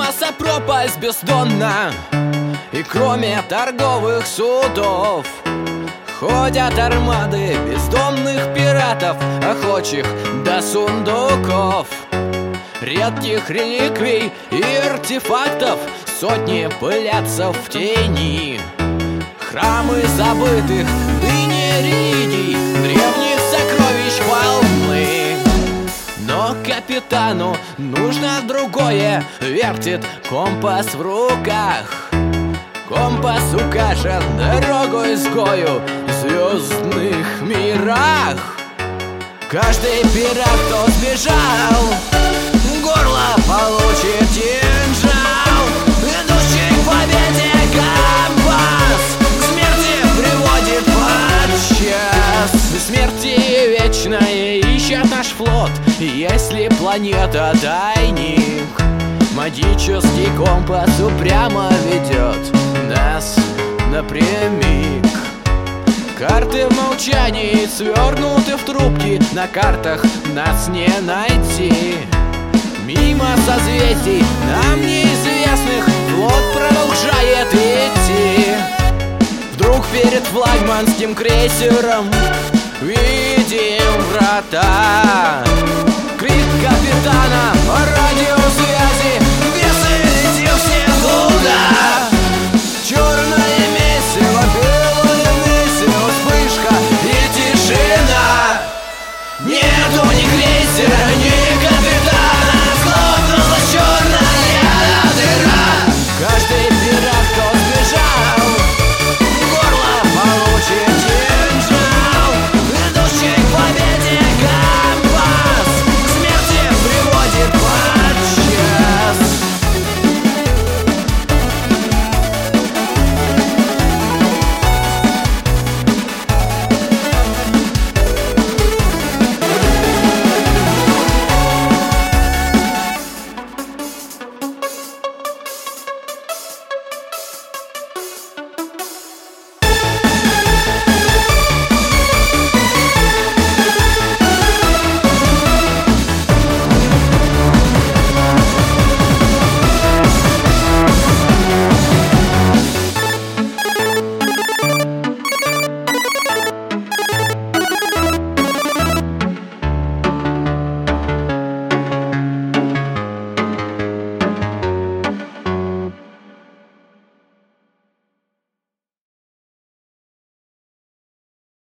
Космоса пропасть бездонна, и кроме торговых судов ходят армады бездомных пиратов, охочих до сундуков. Редких реликвий и артефактов сотни пылятся в тени. Храмы забытых ныне религий, древних сокровищ полны. Но капитану нужно другое, вертит компас в руках. Компас укажет дорогу изгою в звездных мирах. Каждый пират, кто сбежал, горло получит кинжал. Идущий к победе компас к смерти приводит подчас. Смерти вечной ищет наш флот, если планета тайник. Магический компас упрямо ведет нас напрямик. Карты в молчании свернуты в трубки, на картах нас не найти. Мимо созвездий нам неизвестных флот продолжает идти. Вдруг перед флагманским крейсером видим врата. Крик капитана по радиосвязи: бесы, летим все туда. Черная